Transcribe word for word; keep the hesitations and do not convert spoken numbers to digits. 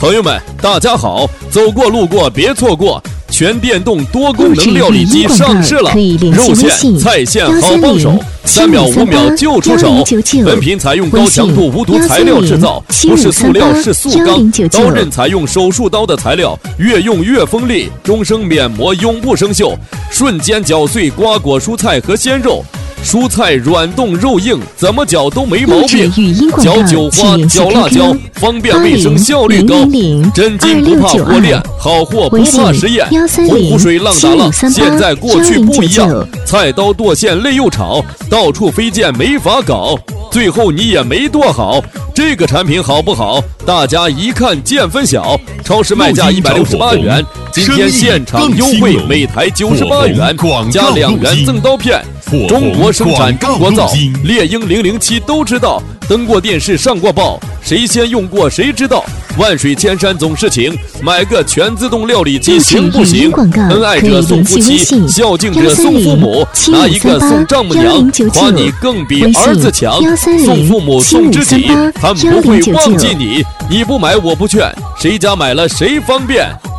朋友们，大家好！走过路过别错过，全电动多功能料理机上市了，肉馅、菜馅好帮手，三秒五秒就出手。本品采用高强度无毒材料制造，不是塑料是塑钢，刀刃采用手术刀的材料，越用越锋利，终生免磨，永不生锈，瞬间搅碎瓜果蔬菜和鲜肉。蔬菜软冻肉硬，怎么搅都没毛病。搅韭花、搅辣椒，方便卫生，效率高。真金不怕火炼，好货不怕实验。洪湖水浪打浪，现在过去不一样。菜刀剁馅累又吵，到处飞溅没法搞，最后你也没剁好。这个产品好不好？大家一看见分晓。超市卖价一百六十八元，今天现场优惠，每台九十八元，加两元赠刀片。中国生产中国造，猎鹰零零七都知道，登过电视上过报，谁先用过谁知道。万水千山总是情，买个全自动料理机行不行？恩爱者送夫妻，孝敬者送父母，拿一个送丈母娘，夸你更比儿子强。送父母送知己，他们不会忘记你。你不买我不劝，谁家买了谁方便。